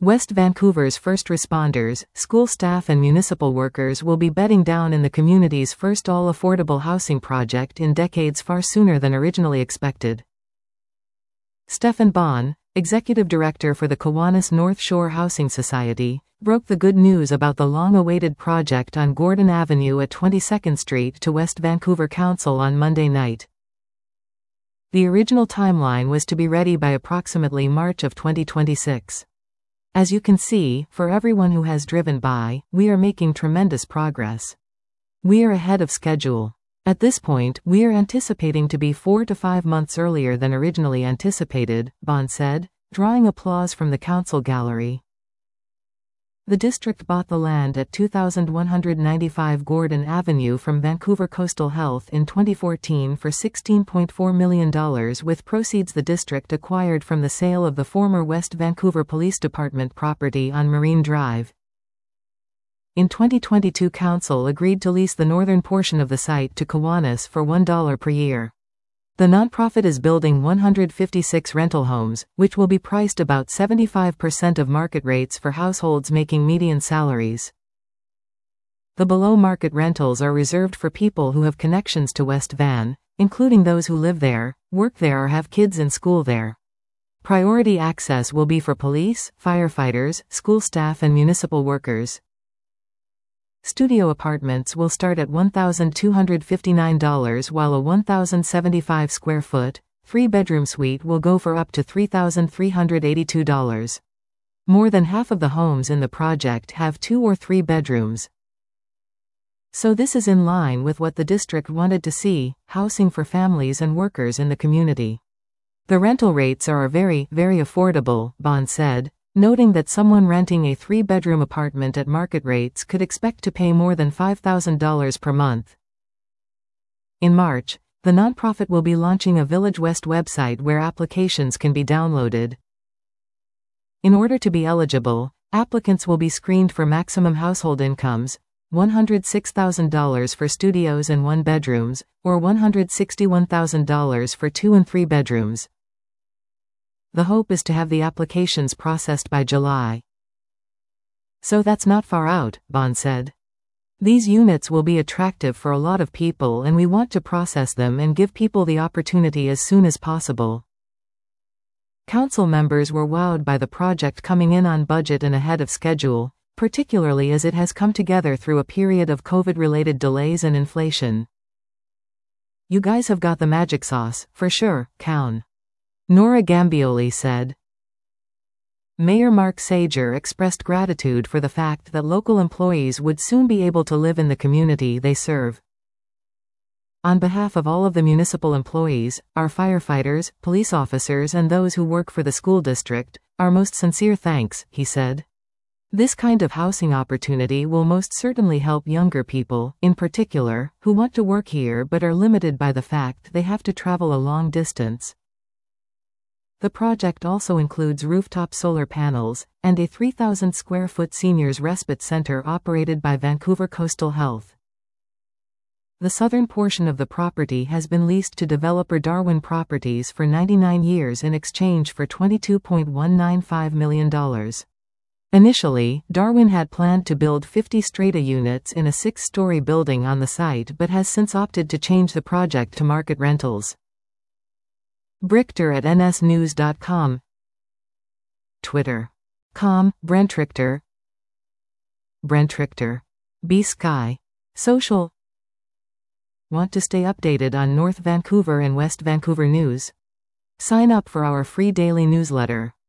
West Vancouver's first responders, school staff and municipal workers will be bedding down in the community's first all-affordable housing project in decades, far sooner than originally expected. Stefan Bon, executive director for the Kiwanis North Shore Housing Society, broke the good news about the long-awaited project on Gordon Avenue at 22nd Street to West Vancouver Council on Monday night. The original timeline was to be ready by approximately March of 2026. As you can see, for everyone who has driven by, we are making tremendous progress. We are ahead of schedule. At this point, we are anticipating to be 4 to 5 months earlier than originally anticipated, Bon said, drawing applause from the council gallery. The district bought the land at 2195 Gordon Avenue from Vancouver Coastal Health in 2014 for $16.4 million, with proceeds the district acquired from the sale of the former West Vancouver Police Department property on Marine Drive. In 2022, council agreed to lease the northern portion of the site to Kiwanis for $1 per year. The nonprofit is building 156 rental homes, which will be priced about 75% of market rates for households making median salaries. The below-market rentals are reserved for people who have connections to West Van, including those who live there, work there or have kids in school there. Priority access will be for police, firefighters, school staff and municipal workers. Studio apartments will start at $1,259, while a 1,075 square foot, 3-bedroom suite will go for up to $3,382. More than half of the homes in the project have 2 or 3 bedrooms. So this is in line with what the district wanted to see, housing for families and workers in the community. The rental rates are very, very affordable, Bon said, noting that someone renting a 3-bedroom apartment at market rates could expect to pay more than $5,000 per month. In March, the nonprofit will be launching a Village West website where applications can be downloaded. In order to be eligible, applicants will be screened for maximum household incomes, $106,000 for studios and 1-bedrooms, or $161,000 for 2 and 3 bedrooms. The hope is to have the applications processed by July. So that's not far out, Bon said. These units will be attractive for a lot of people and we want to process them and give people the opportunity as soon as possible. Council members were wowed by the project coming in on budget and ahead of schedule, particularly as it has come together through a period of COVID-related delays and inflation. You guys have got the magic sauce, for sure, Cown. Nora Gambioli said. Mayor Mark Sager expressed gratitude for the fact that local employees would soon be able to live in the community they serve. On behalf of all of the municipal employees, our firefighters, police officers and those who work for the school district, our most sincere thanks, he said. This kind of housing opportunity will most certainly help younger people, in particular, who want to work here but are limited by the fact they have to travel a long distance. The project also includes rooftop solar panels, and a 3,000 square foot seniors respite center operated by Vancouver Coastal Health. The southern portion of the property has been leased to developer Darwin Properties for 99 years in exchange for $22.195 million. Initially, Darwin had planned to build 50 strata units in a 6-story building on the site but has since opted to change the project to market rentals. Brichter at nsnews.com. Twitter. Brent Richter. Brent Richter. B-Sky. Social. Want to stay updated on North Vancouver and West Vancouver news? Sign up for our free daily newsletter.